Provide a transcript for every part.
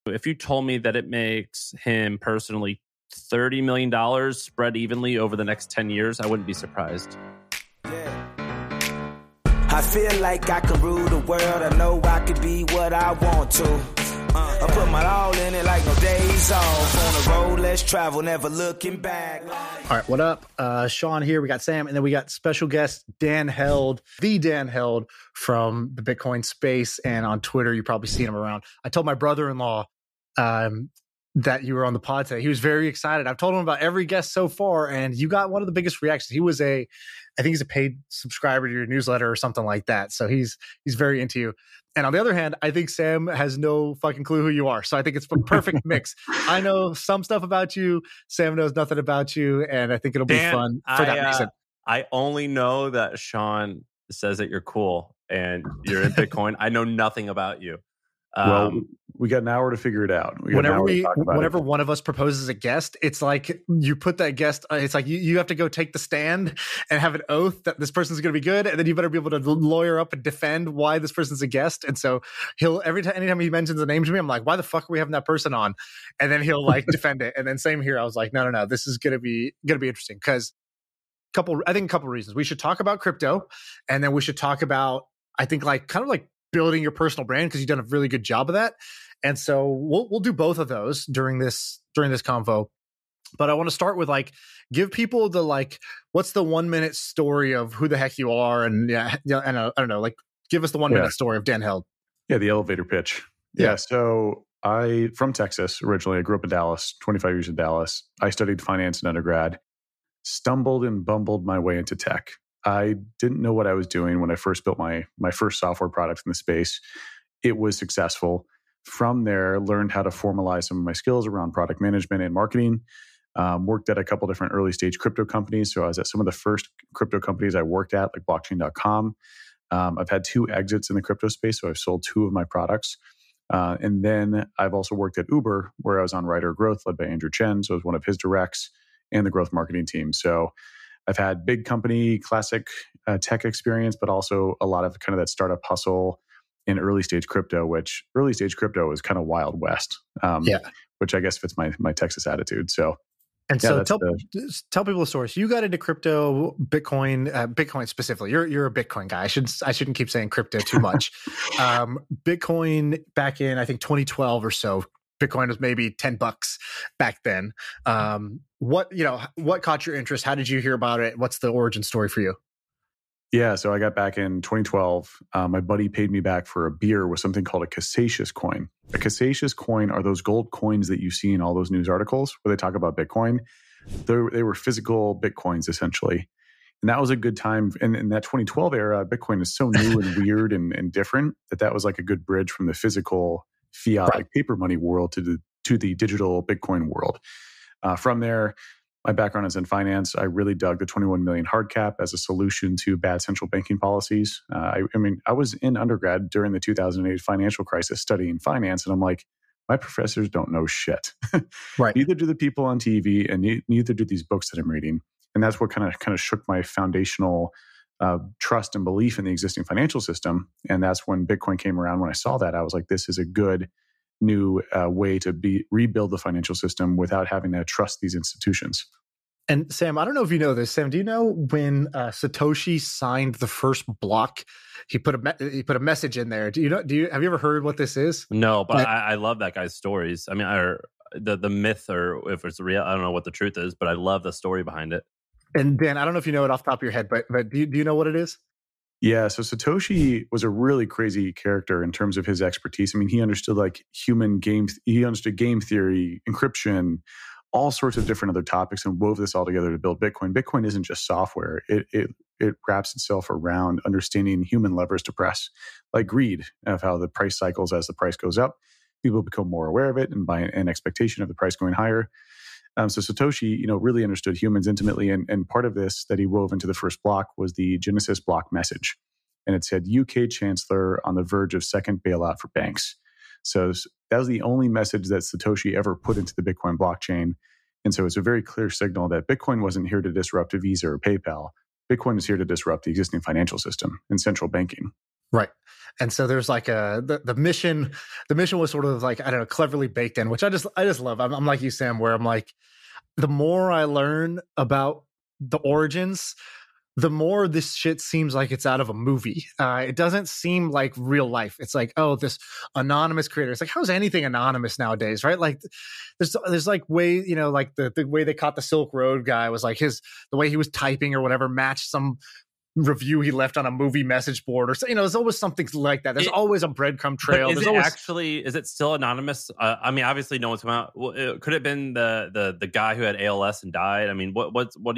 If you told me that it makes him personally $30 million spread evenly over the next 10 years, I wouldn't be surprised. I feel like I can rule the world. I know I could be what I want to. I put my all in it like no days off. On the road, let's travel, never looking back. All right, what up? Sean here. We got Sam, and then we got special guest Dan Held, the Dan Held from the Bitcoin space. And on Twitter, you've probably seen him around. I told my brother-in-law that you were on the pod today. He was very excited. I've told him about every guest so far, and you got one of the biggest reactions. I think he's a paid subscriber to your newsletter or something like that. So he's very into you. And on the other hand, I think Sam has no fucking clue who you are. So I think it's a perfect mix. I know some stuff about you. Sam knows nothing about you. And I think it'll be fun for that reason. I only know that Sean says that you're cool and you're in Bitcoin. I know nothing about you. Well, we got an hour to figure it out. Whenever one of us proposes a guest, it's like you put that guest, it's like you have to go take the stand and have an oath that this person's going to be good. And then you better be able to lawyer up and defend why this person's a guest. And so anytime he mentions a name to me, I'm like, why the fuck are we having that person on? And then he'll like defend it. And then same here. I was like, no, this is going to be interesting because I think a couple reasons. We should talk about crypto, and then we should talk about, I think kind of building your personal brand, because you've done a really good job of that. And so we'll do both of those during this convo. But I want to start with give people the what's the 1 minute story of who the heck you are, and I don't know, give us the 1 minute story of Dan Held. Yeah, the elevator pitch. Yeah. So I from Texas originally. I grew up in Dallas, 25 years in Dallas. I studied finance in undergrad, stumbled and bumbled my way into tech. I didn't know what I was doing when I first built my first software product in the space. It was successful. From there, learned how to formalize some of my skills around product management and marketing. Worked at a couple different early stage crypto companies. So I was at some of the first crypto companies I worked at, like blockchain.com. I've had 2 exits in the crypto space, so I've sold 2 of my products. And then I've also worked at Uber, where I was on Writer Growth, led by Andrew Chen. So I was one of his directs and the growth marketing team. So I've had big company, classic tech experience, but also a lot of kind of that startup hustle in early stage crypto, which early stage crypto is kind of Wild West, which I guess fits my Texas attitude. So, tell people the story. So you got into crypto, Bitcoin specifically. You're a Bitcoin guy. I shouldn't keep saying crypto too much. Bitcoin back in, I think 2012 or so. Bitcoin was maybe $10 back then. What caught your interest? How did you hear about it? What's the origin story for you? Yeah, so I got back in 2012. My buddy paid me back for a beer with something called a Casasius coin. A Casasius coin are those gold coins that you see in all those news articles where they talk about Bitcoin. They were physical Bitcoins, essentially. And that was a good time. And in that 2012 era, Bitcoin is so new and weird and different that was like a good bridge from the physical fiat paper money world to the digital Bitcoin world. From there, my background is in finance. I really dug the 21 million hard cap as a solution to bad central banking policies. I was in undergrad during the 2008 financial crisis studying finance, and I'm like, my professors don't know shit. Right. Neither do the people on TV, and neither do these books that I'm reading. And that's what kind of shook my foundational trust and belief in the existing financial system. And that's when Bitcoin came around. When I saw that, I was like, this is a good new way to rebuild the financial system without having to trust these institutions. And Sam, I don't know if you know this. Sam, do you know when Satoshi signed the first block? He put a message in there. Have you ever heard what this is? No, but I love that guy's stories. I mean, the myth, or if it's real, I don't know what the truth is, but I love the story behind it. And Dan, I don't know if you know it off the top of your head, but do you know what it is? Yeah, so Satoshi was a really crazy character in terms of his expertise. I mean, he understood he understood game theory, encryption, all sorts of different other topics, and wove this all together to build Bitcoin. Bitcoin isn't just software. It wraps itself around understanding human levers to press, like greed, of how the price cycles as the price goes up. People become more aware of it and by an expectation of the price going higher. So Satoshi, really understood humans intimately, and part of this that he wove into the first block was the Genesis block message, and it said UK Chancellor on the verge of second bailout for banks. So that was the only message that Satoshi ever put into the Bitcoin blockchain, and so it's a very clear signal that Bitcoin wasn't here to disrupt a Visa or PayPal. Bitcoin is here to disrupt the existing financial system and central banking. Right. And so there's like the mission was sort of like, I don't know, cleverly baked in, which I just love. I'm like you, Sam, where I'm like, the more I learn about the origins, the more this shit seems like it's out of a movie. It doesn't seem like real life. It's like, oh, this anonymous creator. It's like, how's anything anonymous nowadays, right? Like, there's like way, like the way they caught the Silk Road guy was like the way he was typing or whatever matched some review he left on a movie message board, or there's always something like that. There's always a breadcrumb trail. Is it still anonymous? I mean, obviously no one's come out. Could it have been the guy who had ALS and died? I mean, what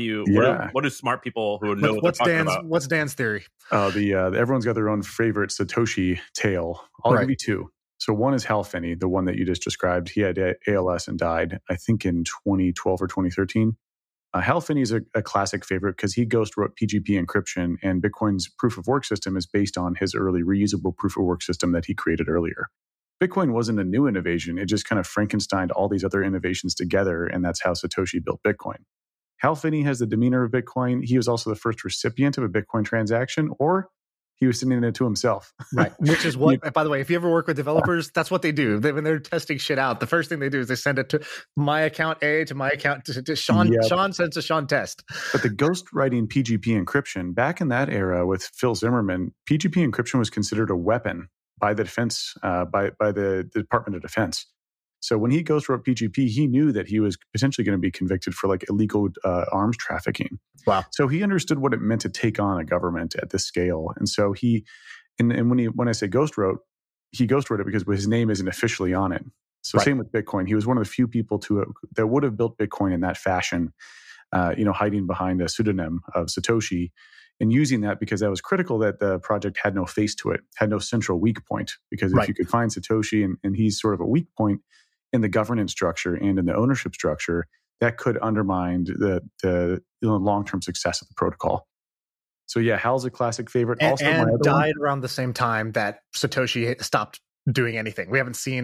do smart people who know what they're talking about? What's Dan's theory? Everyone's got their own favorite Satoshi tale. I'll give you two. So one is Hal Finney, the one that you just described. He had ALS and died, I think, in 2012 or 2013. Hal Finney is a classic favorite because he ghost wrote PGP encryption, and Bitcoin's proof of work system is based on his early reusable proof of work system that he created earlier. Bitcoin wasn't a new innovation. It just kind of Frankensteined all these other innovations together, and that's how Satoshi built Bitcoin. Hal Finney has the demeanor of Bitcoin. He was also the first recipient of a Bitcoin transaction, or he was sending it to himself. Right. Which is what, by the way, if you ever work with developers, that's what they do. When they're testing shit out, the first thing they do is they send it to my account A, to my account to Sean. Yep. Sean sends to Sean test. But the ghost writing PGP encryption, back in that era with Phil Zimmermann, PGP encryption was considered a weapon by the defense, by the Department of Defense. So when he ghost wrote PGP, he knew that he was potentially going to be convicted for like illegal arms trafficking. Wow! So he understood what it meant to take on a government at this scale, and so when I say ghost wrote, he ghost wrote it because his name isn't officially on it. So Same with Bitcoin. He was one of the few people that would have built Bitcoin in that fashion, hiding behind a pseudonym of Satoshi. And using that because that was critical that the project had no face to it, had no central weak point. Because if you could find Satoshi and he's sort of a weak point in the governance structure and in the ownership structure, that could undermine the long-term success of the protocol. So yeah, Hal's a classic favorite. And died around the same time that Satoshi stopped doing anything. We haven't seen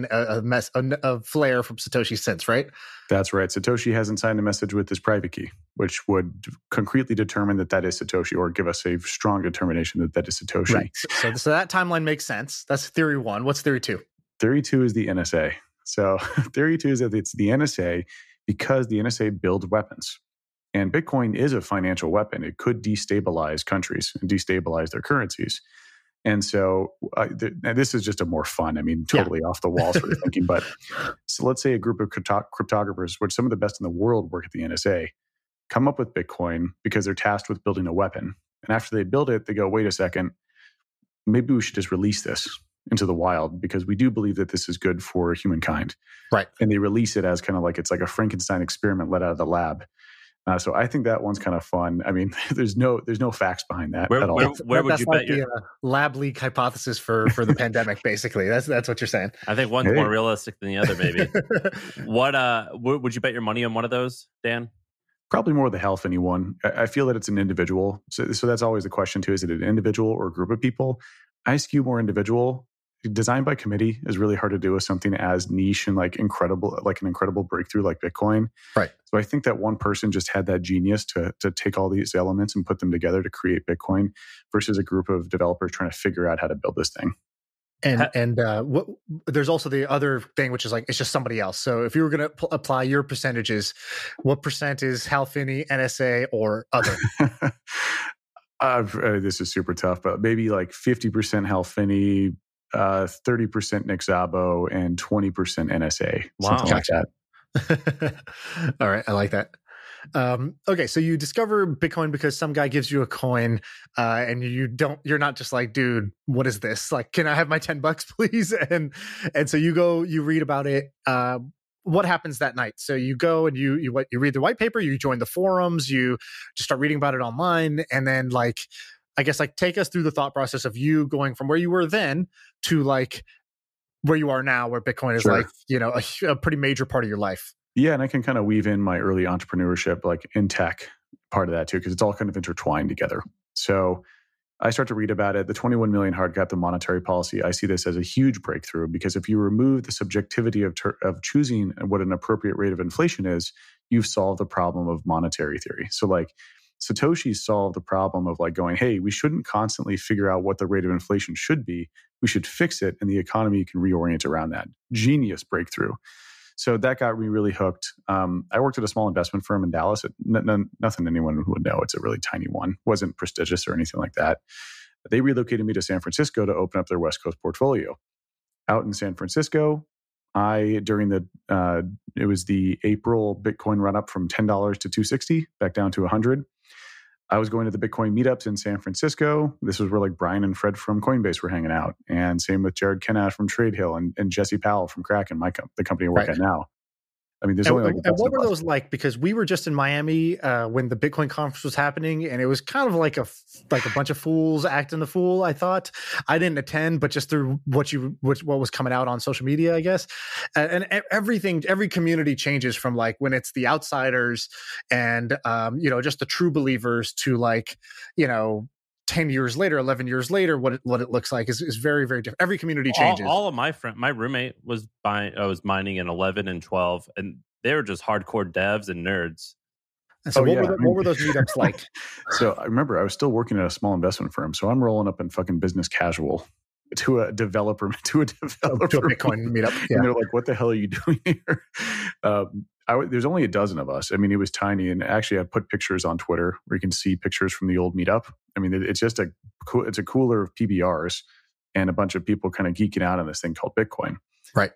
a flare from Satoshi since, right? That's right. Satoshi hasn't signed a message with his private key, which would concretely determine that is Satoshi, or give us a strong determination that is Satoshi. Right. So that timeline makes sense. That's theory one. What's theory two? Theory two is the NSA. So theory two is that it's the NSA because the NSA builds weapons. And Bitcoin is a financial weapon. It could destabilize countries and destabilize their currencies. And so this is just a more fun, totally off the wall sort of thinking. But so let's say a group of cryptographers, which some of the best in the world work at the NSA, come up with Bitcoin because they're tasked with building a weapon. And after they build it, they go, wait a second, maybe we should just release this into the wild because we do believe that this is good for humankind. Right. And they release it as kind of like, it's like a Frankenstein experiment let out of the lab. So I think that one's kind of fun. There's no facts behind that at all. Where would you bet your lab leak hypothesis for the pandemic? Basically, that's what you're saying. I think one's more realistic than the other. Maybe. What would you bet your money on one of those, Dan? Probably more the Hal Finney one. I feel that it's an individual. So that's always the question too: is it an individual or a group of people? I skew more individual. Design by committee is really hard to do with something as niche and like an incredible breakthrough like Bitcoin. Right. So I think that one person just had that genius to take all these elements and put them together to create Bitcoin versus a group of developers trying to figure out how to build this thing. And there's also the other thing, which is like, it's just somebody else. So if you were going to apply your percentages, what percent is Hal Finney, NSA, or other? This is super tough, but maybe like 50% Hal Finney, 30% Nick Szabo, and 20% NSA. Wow. Something like that. All right. I like that. Okay. So you discover Bitcoin because some guy gives you a coin, and you're not just like, dude, what is this? Like, can I have my $10, please? And so you read about it. What happens that night? So you go and you read the white paper, you join the forums, you just start reading about it online. And then take us through the thought process of you going from where you were then to like where you are now, where Bitcoin is a pretty major part of your life. Yeah. And I can kind of weave in my early entrepreneurship, like in tech part of that too, because it's all kind of intertwined together. So I start to read about it. The 21 million hard cap, the monetary policy, I see this as a huge breakthrough because if you remove the subjectivity of choosing what an appropriate rate of inflation is, you've solved the problem of monetary theory. So like Satoshi solved the problem of like going, hey, we shouldn't constantly figure out what the rate of inflation should be. We should fix it, and the economy can reorient around that. Genius breakthrough. So that got me really hooked. I worked at a small investment firm in Dallas. Nothing anyone would know. It's a really tiny one. Wasn't prestigious or anything like that. They relocated me to San Francisco to open up their West Coast portfolio. Out in San Francisco, it was the April Bitcoin run up from $10 to $260 back down to $100. I was going to the Bitcoin meetups in San Francisco. This was where like Brian and Fred from Coinbase were hanging out. And same with Jared Kenash from TradeHill and Jesse Powell from Kraken, the company I work at now. I mean, there's only like... And what were those like? Because we were just in Miami when the Bitcoin conference was happening, and it was kind of like a bunch of fools acting the fool, I thought. I didn't attend, but just through what was coming out on social media, I guess. And every community changes from like when it's the outsiders and, just the true believers to like, 10 years later, 11 years later, what it looks like is very, very different. Every community changes. All of my roommate was mining in 11 and 12, and they were just hardcore devs and nerds. And so what were those meetups like? So I remember I was still working at a small investment firm. So I'm rolling up in fucking business casual to a developer to a Bitcoin meetup. Yeah. And they're like, what the hell are you doing here? There's only a dozen of us. I mean, it was tiny. And actually I put pictures on Twitter where you can see pictures from the old meetup. I mean, it's just it's a cooler of PBRs and a bunch of people kind of geeking out on this thing called Bitcoin. Right.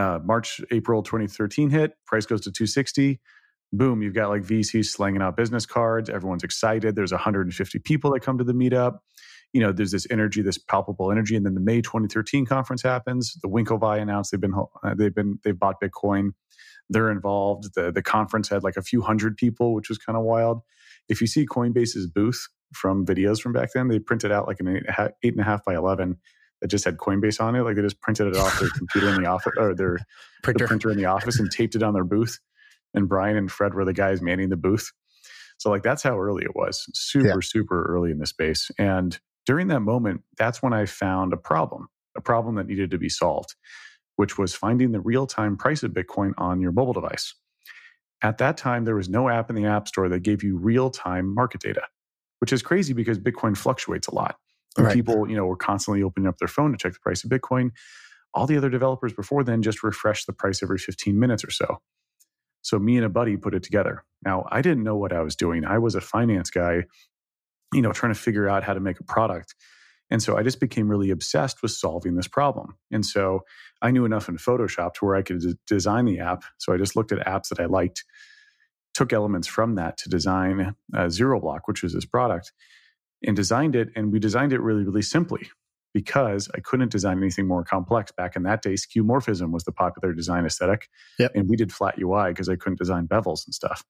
April 2013 hit, price goes to 260. Boom, you've got like VCs slanging out business cards. Everyone's excited. There's 150 people that come to the meetup. There's this energy, this palpable energy. And then the May 2013 conference happens. The Winklevi announced they've bought Bitcoin. They're involved. The conference had like a few hundred people, which was kind of wild. If you see Coinbase's booth from videos from back then, they printed out like an 8.5 by 11 that just had Coinbase on it. Like they just printed it off their computer in the office or their printer in the office and taped it on their booth. And Brian and Fred were the guys manning the booth. So like that's how early it was. Super early in the space. And during that moment, that's when I found a problem that needed to be solved, which was finding the real-time price of Bitcoin on your mobile device. At that time, there was no app in the App Store that gave you real-time market data, which is crazy because Bitcoin fluctuates a lot. And right. People, were constantly opening up their phone to check the price of Bitcoin. All the other developers before then just refreshed the price every 15 minutes or so. So me and a buddy put it together. Now, I didn't know what I was doing. I was a finance guy, trying to figure out how to make a product. And so I just became really obsessed with solving this problem. And so I knew enough in Photoshop to where I could design the app. So I just looked at apps that I liked, took elements from that to design ZeroBlock, which was this product, and designed it. And we designed it really, really simply because I couldn't design anything more complex. Back in that day, skeuomorphism was the popular design aesthetic. Yep. And we did flat UI because I couldn't design bevels and stuff.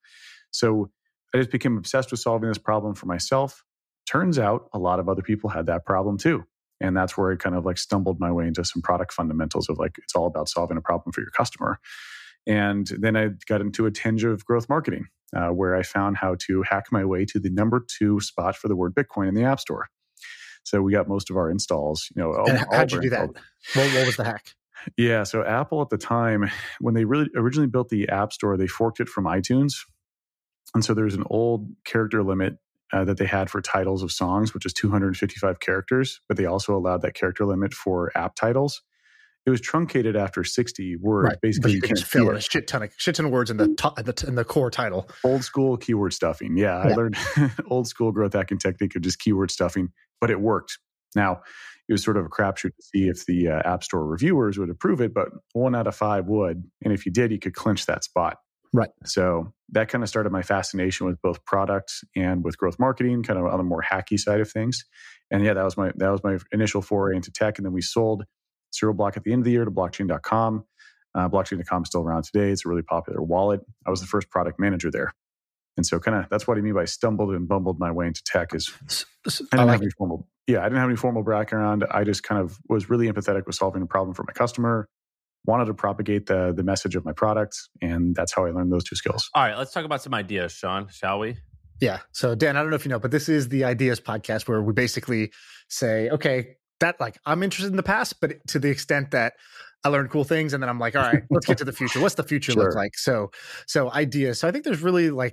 So I just became obsessed with solving this problem for myself. Turns out a lot of other people had that problem too. And that's where I kind of like stumbled my way into some product fundamentals of like, it's all about solving a problem for your customer. And then I got into a tinge of growth marketing where I found how to hack my way to the number 2 spot for the word Bitcoin in the App Store. So we got most of our installs, how'd you do that? What was the hack? Yeah. So Apple at the time, when they really originally built the App Store, they forked it from iTunes. And so there's an old character limit that they had for titles of songs, which is 255 characters, but they also allowed that character limit for app titles. It was truncated after 60 words. Right. Basically, but you can just fill in a shit ton of words in the core title. Old school keyword stuffing. Yeah. I learned old school growth hacking technique of just keyword stuffing, but it worked. Now, it was sort of a crapshoot to see if the App Store reviewers would approve it, but 1 out of 5 would. And if you did, you could clinch that spot. Right. So that kind of started my fascination with both product and with growth marketing, kind of on the more hacky side of things. And yeah, that was my initial foray into tech. And then we sold ZeroBlock at the end of the year to blockchain.com. Blockchain.com is still around today. It's a really popular wallet. I was the first product manager there. And so kind of that's what I mean by stumbled and bumbled my way into tech is I didn't have any formal background. I just kind of was really empathetic with solving a problem for my customer, wanted to propagate the message of my products, and that's how I learned those 2 skills. All right, let's talk about some ideas, Sean, shall we? Yeah. So Dan, I don't know if you know, but this is the Ideas podcast where we basically say, okay, that like I'm interested in the past, but to the extent that I learned cool things, and then I'm like, all right, let's get to the future. What's the future look like? So ideas. So I think there's really like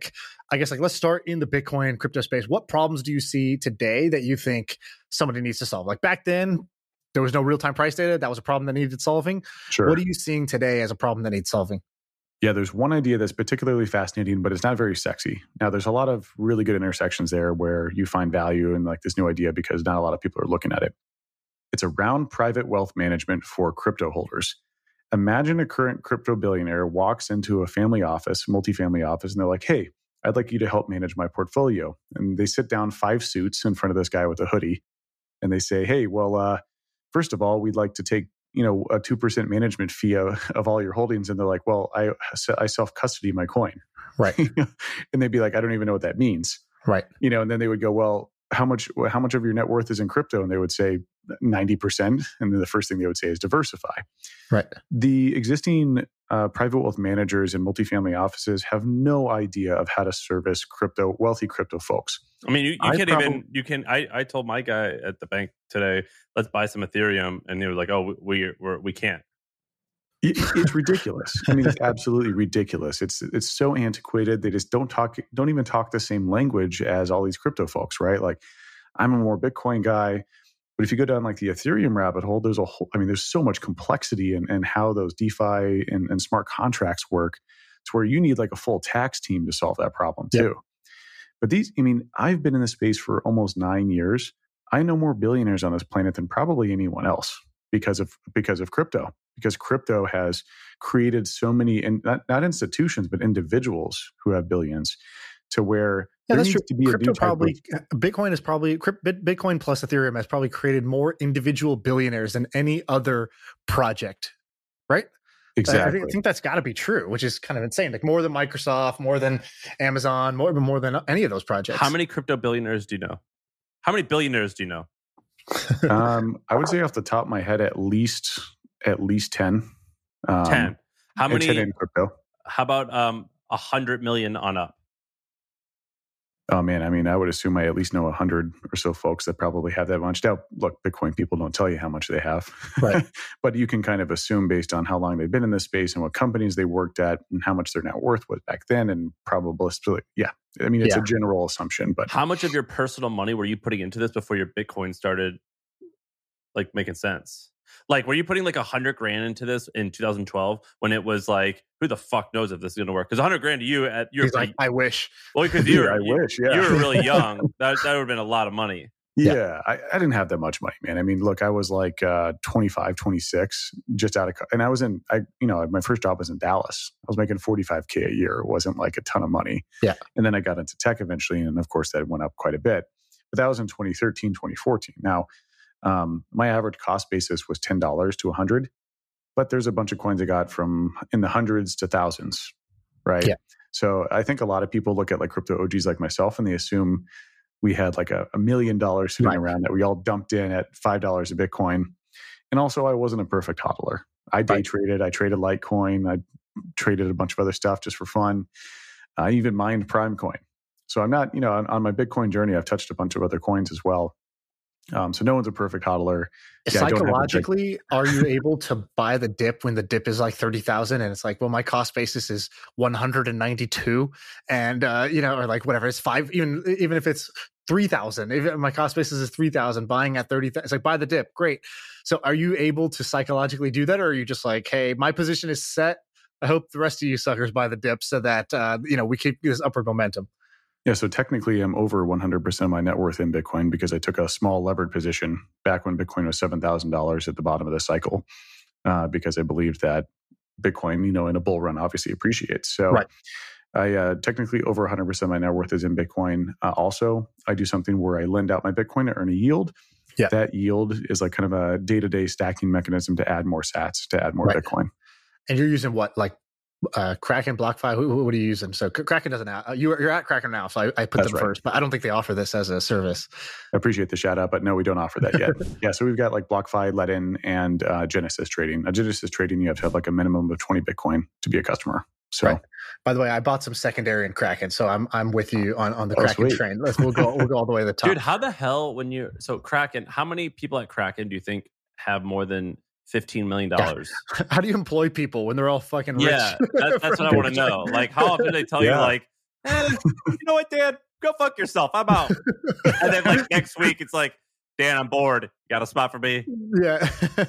I guess like let's start in the Bitcoin crypto space. What problems do you see today that you think somebody needs to solve? Like back then, there was no real-time price data. That was a problem that needed solving. Sure. What are you seeing today as a problem that needs solving? Yeah, there's one idea that's particularly fascinating, but it's not very sexy. Now, there's a lot of really good intersections there where you find value in like this new idea because not a lot of people are looking at it. It's around private wealth management for crypto holders. Imagine a current crypto billionaire walks into a family office, multifamily office, and they're like, hey, I'd like you to help manage my portfolio. And they sit down 5 suits in front of this guy with a hoodie. And they say, hey, well, first of all, we'd like to take a 2% management fee of all your holdings. And they're like, well, I self-custody my coin. Right. And they'd be like, I don't even know what that means. Right. And then they would go, well, how much of your net worth is in crypto? And they would say 90%. And then the first thing they would say is diversify. Right. The existing private wealth managers and multifamily offices have no idea of how to service wealthy crypto folks. I mean, I told my guy at the bank today, let's buy some Ethereum. And they were like, oh, we can't. It's ridiculous. I mean, it's absolutely ridiculous. It's so antiquated. They just don't even talk the same language as all these crypto folks, right? Like, I'm a more Bitcoin guy, but if you go down like the Ethereum rabbit hole, there's so much complexity in how those DeFi and smart contracts work. It's where you need like a full tax team to solve that problem too. But I've been in this space for almost 9 years. I know more billionaires on this planet than probably anyone else because of crypto. Because crypto has created so many, and not institutions, but individuals who have billions, to where there needs to be Bitcoin plus Ethereum has probably created more individual billionaires than any other project, right? Exactly. I think that's got to be true, which is kind of insane. Like more than Microsoft, more than Amazon, more than any of those projects. How many crypto billionaires do you know? How many billionaires do you know? I would say off the top of my head, at least 10. 10. How many 10 in crypto? How about 100 million on up? Oh man, I would assume I at least know 100 or so folks that probably have that much. Now, look, Bitcoin people don't tell you how much they have, right? But you can kind of assume based on how long they've been in this space and what companies they worked at and how much their net worth was back then, and probabilistically, yeah. I mean, it's a general assumption, but how much of your personal money were you putting into this before your Bitcoin started, like, making sense? Like, were you putting like $100,000 into this in 2012 when it was like, who the fuck knows if this is going to work? Because $100,000 to you at your, like, I wish. Well, because you were really young. That would have been a lot of money. Yeah, I didn't have that much money, man. I mean, look, I was like 25, 26, just out of, and I was my first job was in Dallas. I was making $45K a year. It wasn't like a ton of money. Yeah. And then I got into tech eventually, and of course that went up quite a bit. But that was in 2013, 2014. Now, my average cost basis was $10 to $100, but there's a bunch of coins I got from in the hundreds to thousands, right? Yeah. So I think a lot of people look at like crypto OGs like myself, and they assume we had like $1 million sitting around that we all dumped in at $5 a Bitcoin. And also, I wasn't a perfect hodler. I day traded. I traded Litecoin. I traded a bunch of other stuff just for fun. I even mined Primecoin. So I'm not, on my Bitcoin journey, I've touched a bunch of other coins as well. So no one's a perfect hodler. Psychologically, are you able to buy the dip when the dip is like 30,000 and it's like, well, my cost basis is 192 and, or like whatever, it's 5, even if it's 3,000, if my cost basis is 3,000, buying at 30,000, it's like, buy the dip. Great. So are you able to psychologically do that? Or are you just like, hey, my position is set. I hope the rest of you suckers buy the dip so that, we keep this upward momentum. Yeah, so technically I'm over 100% of my net worth in Bitcoin because I took a small levered position back when Bitcoin was $7,000 at the bottom of the cycle because I believed that Bitcoin, in a bull run obviously appreciates. So I technically over 100% of my net worth is in Bitcoin. Also, I do something where I lend out my Bitcoin to earn a yield. Yeah. That yield is like kind of a day-to-day stacking mechanism to add more sats, to add more Bitcoin. And you're using what, like Kraken, BlockFi? What are you using? So Kraken doesn't have, you're at Kraken now, so I put them first, but I don't think they offer this as a service. I appreciate the shout out, but no, we don't offer that yet. Yeah, so we've got like BlockFi, Ledin, and Genesis trading. Genesis trading, you have to have like a minimum of 20 Bitcoin to be a customer. So, by the way, I bought some secondary in Kraken, so I'm with you on the Kraken train. We'll go all the way to the top. Dude, how the hell so Kraken? How many people at Kraken do you think have more than $15 million? How do you employ people when they're all fucking rich? Yeah, that's what I want to know. Like, how often do they tell you, like, You know what, Dan? Go fuck yourself. I'm out. And then like next week, it's like, Dan, I'm bored. You got a spot for me? Yeah.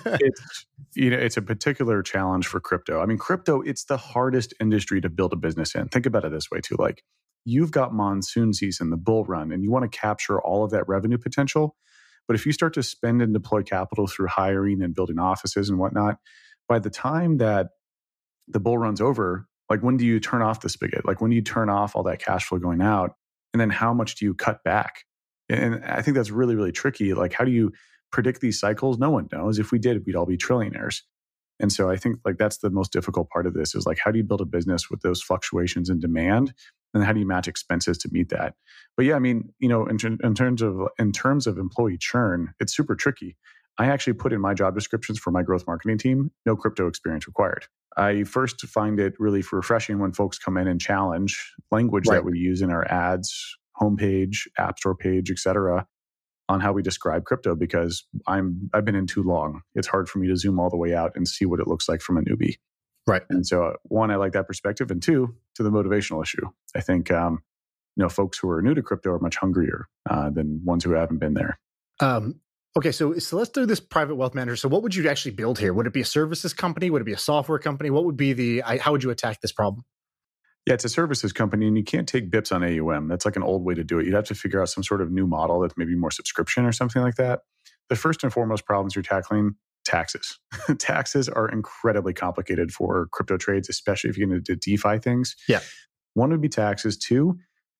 It's a particular challenge for crypto. I mean, crypto, it's the hardest industry to build a business in. Think about it this way too. Like, you've got monsoon season, the bull run, and you want to capture all of that revenue potential. But if you start to spend and deploy capital through hiring and building offices and whatnot, by the time that the bull run's over, like, when do you turn off the spigot? Like, when do you turn off all that cash flow going out? And then how much do you cut back? And I think that's really, really tricky. Like, how do you predict these cycles? No one knows. If we did, we'd all be trillionaires. And so I think like that's the most difficult part of this is like, how do you build a business with those fluctuations in demand? And how do you match expenses to meet that? But yeah, I mean, in terms of employee churn, it's super tricky. I actually put in my job descriptions for my growth marketing team, no crypto experience required. I first find it really refreshing when folks come in and challenge language that we use in our ads, homepage, app store page, et cetera, on how we describe crypto, because I've been in too long. It's hard for me to zoom all the way out and see what it looks like from a newbie. Right. And so one, I like that perspective. And two, to the motivational issue. I think, folks who are new to crypto are much hungrier than ones who haven't been there. Okay, so let's do this private wealth manager. So what would you actually build here? Would it be a services company? Would it be a software company? What would be how would you attack this problem? Yeah, it's a services company, and you can't take bips on AUM. That's like an old way to do it. You'd have to figure out some sort of new model that's maybe more subscription or something like that. The first and foremost problems you're tackling, taxes. Taxes are incredibly complicated for crypto trades, especially if you get into DeFi things. Yeah. One would be taxes. Two,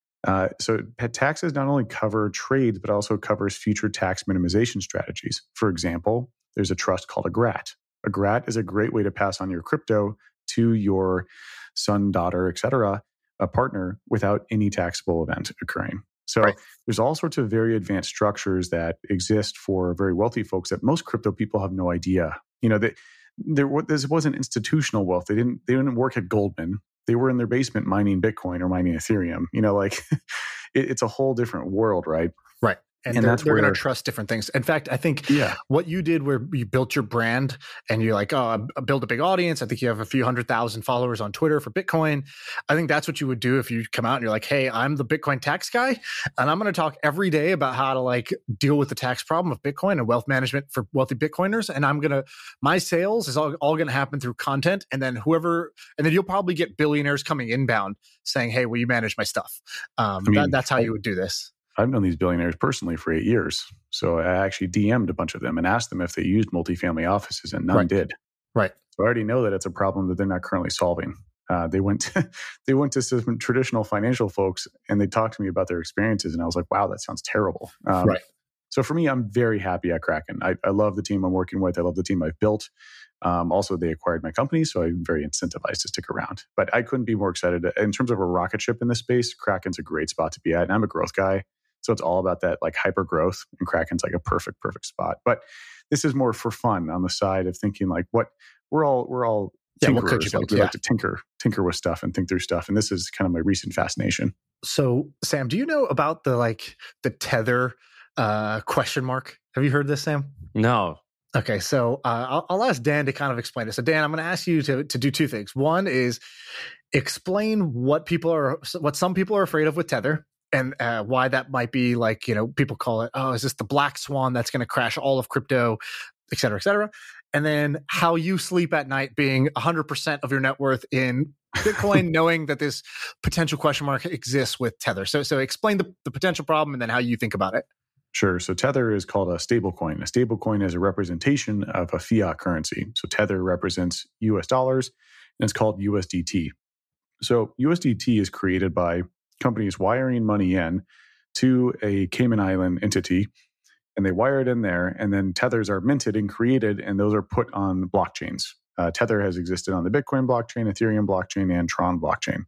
so taxes not only cover trades, but also covers future tax minimization strategies. For example, there's a trust called a GRAT. A GRAT is a great way to pass on your crypto to your son, daughter, et cetera, a partner without any taxable event occurring. So there's all sorts of very advanced structures that exist for very wealthy folks that most crypto people have no idea. This wasn't institutional wealth. They didn't work at Goldman. They were in their basement mining Bitcoin or mining Ethereum. It's a whole different world, right? Right. And they're going to trust different things. In fact, I think what you did where you built your brand and you're like, oh, I build a big audience. I think you have a few 100,000 followers on Twitter for Bitcoin. I think that's what you would do if you come out and you're like, hey, I'm the Bitcoin tax guy. And I'm going to talk every day about how to like deal with the tax problem of Bitcoin and wealth management for wealthy Bitcoiners. And my sales is all going to happen through content. And then you'll probably get billionaires coming inbound saying, hey, will you manage my stuff? That's how you would do this. I've known these billionaires personally for 8 years. So I actually DM'd a bunch of them and asked them if they used multifamily offices, and none did. Right. So I already know that it's a problem that they're not currently solving. They went to some traditional financial folks and they talked to me about their experiences, and I was like, wow, that sounds terrible. Right. So for me, I'm very happy at Kraken. I love the team I'm working with. I love the team I've built. Also, they acquired my company, so I'm very incentivized to stick around. But I couldn't be more excited. In terms of a rocket ship in this space, Kraken's a great spot to be at. And I'm a growth guy. So it's all about that like hyper growth, and Kraken's like a perfect spot. But this is more for fun on the side of thinking like what we're all tinkerers. Like we like to tinker with stuff and think through stuff. And this is kind of my recent fascination. So Sam, do you know about the Tether question mark? Have you heard this, Sam? No. Okay, so I'll ask Dan to kind of explain this. So Dan, I'm going to ask you to do two things. One is explain what some people are afraid of with Tether. And why that might be people call it, is this the black swan that's going to crash all of crypto, et cetera, et cetera. And then how you sleep at night being 100% of your net worth in Bitcoin, knowing that this potential question mark exists with Tether. So explain the potential problem and then how you think about it. Sure. So Tether is called a stablecoin. A stablecoin is a representation of a fiat currency. So Tether represents US dollars, and it's called USDT. So USDT is created by companies wiring money in to a Cayman Island entity, and they wire it in there, and then tethers are minted and created, and those are put on blockchains. Tether has existed on the Bitcoin blockchain, Ethereum blockchain, and Tron blockchain,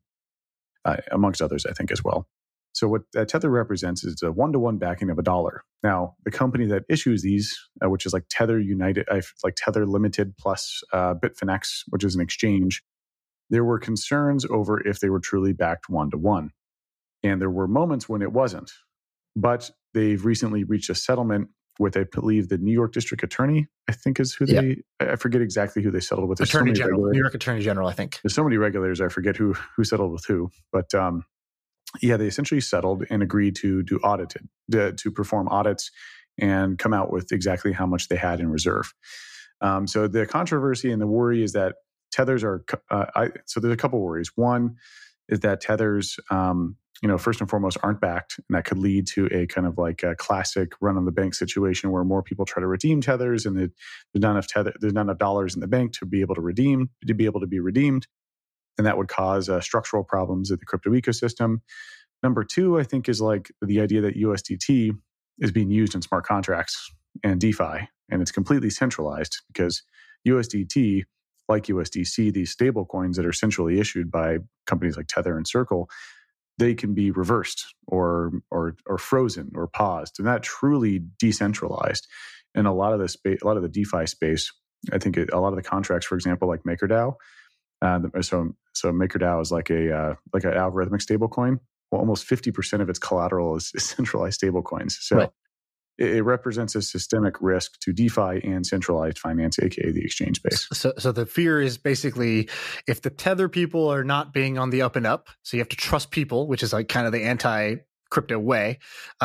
amongst others, I think, as well. So what Tether represents is a one-to-one backing of a dollar. Now, the company that issues these, which is like Tether United, like Tether Limited plus Bitfinex, which is an exchange, there were concerns over if they were truly backed one-to-one. And there were moments when it wasn't. But they've recently reached a settlement with, I believe, the New York District Attorney, I think is who I forget exactly who they settled with. New York Attorney General, I think. There's so many regulators, I forget who settled with who. But Yeah, they essentially settled and agreed to to perform audits and come out with exactly how much they had in reserve. So the controversy and the worry is that tethers are. So there's a couple worries. One is that tethers, first and foremost, aren't backed, and that could lead to a kind of like a classic run-on-the-bank situation where more people try to redeem tethers, and there's not enough dollars in the bank to be able to be redeemed, and that would cause structural problems in the crypto ecosystem. Number two, I think, is like the idea that USDT is being used in smart contracts and DeFi, and it's completely centralized because USDT, like USDC, these stable coins that are centrally issued by companies like Tether and Circle, they can be reversed or frozen or paused, and that truly decentralized. And a lot of the DeFi space, I think a lot of the contracts, for example, like MakerDAO. So MakerDAO is like an algorithmic stablecoin. Well, almost 50% of its collateral is centralized stablecoins. So right. It represents a systemic risk to DeFi and centralized finance, aka the exchange space. So the fear is basically if the Tether people are not being on the up and up, so you have to trust people, which is like kind of the anti-crypto way.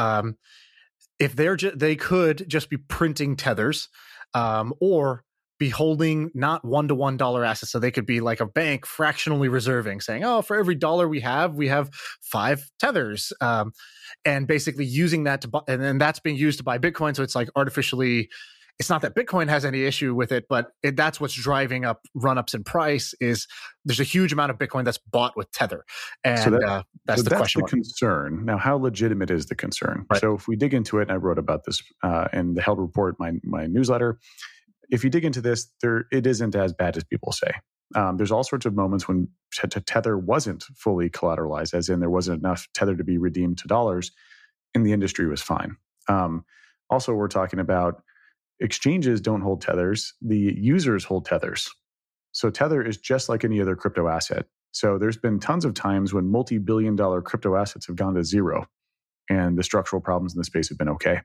If they could just be printing tethers, or be holding not $1 to $1 assets, so they could be like a bank fractionally reserving, saying, "Oh, for every dollar we have 5 tethers," and basically using that to buy, and then that's being used to buy Bitcoin. So it's like artificially. It's not that Bitcoin has any issue with it, but that's what's driving up run-ups in price. Is there's a huge amount of Bitcoin that's bought with Tether, and that's the question. That's the concern. Now, how legitimate is the concern? Right. So if we dig into it, and I wrote about this in the Held Report, my newsletter. If you dig into this, it isn't as bad as people say. There's all sorts of moments when Tether wasn't fully collateralized, as in there wasn't enough Tether to be redeemed to dollars, and the industry was fine. Also, we're talking about exchanges don't hold tethers. The users hold tethers. So Tether is just like any other crypto asset. So there's been tons of times when multi-billion-dollar crypto assets have gone to zero, and the structural problems in the space have been okay.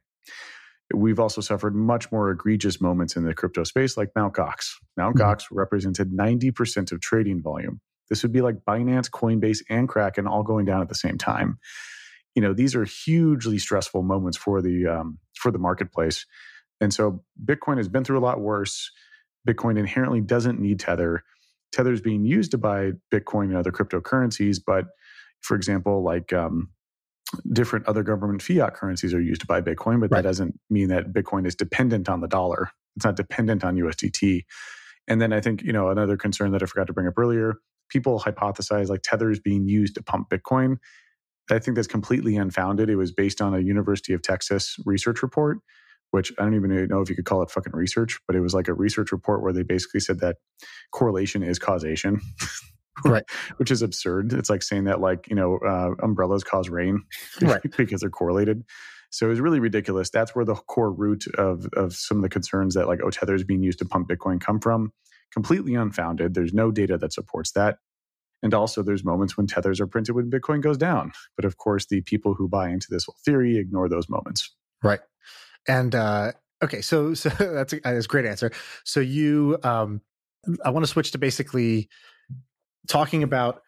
We've also suffered much more egregious moments in the crypto space, like Mt. Gox. Mt. Gox represented 90% of trading volume. This would be like Binance, Coinbase, and Kraken all going down at the same time. These are hugely stressful moments for the marketplace. And so Bitcoin has been through a lot worse. Bitcoin inherently doesn't need Tether. Tether is being used to buy Bitcoin and other cryptocurrencies, but for example, like different other government fiat currencies are used to buy Bitcoin, but that doesn't mean that Bitcoin is dependent on the dollar. It's not dependent on USDT. And then I think, another concern that I forgot to bring up earlier, people hypothesize like Tether is being used to pump Bitcoin. I think that's completely unfounded. It was based on a University of Texas research report, which I don't even know if you could call it fucking research, but it was like a research report where they basically said that correlation is causation. Right. Which is absurd. It's like saying that umbrellas cause rain because they're correlated. So it was really ridiculous. That's where the core root of some of the concerns that like, Tether is being used to pump Bitcoin come from. Completely unfounded. There's no data that supports that. And also there's moments when tethers are printed when Bitcoin goes down. But of course, the people who buy into this whole theory ignore those moments. Right. And okay, so that's a great answer. So I want to switch to basically talking about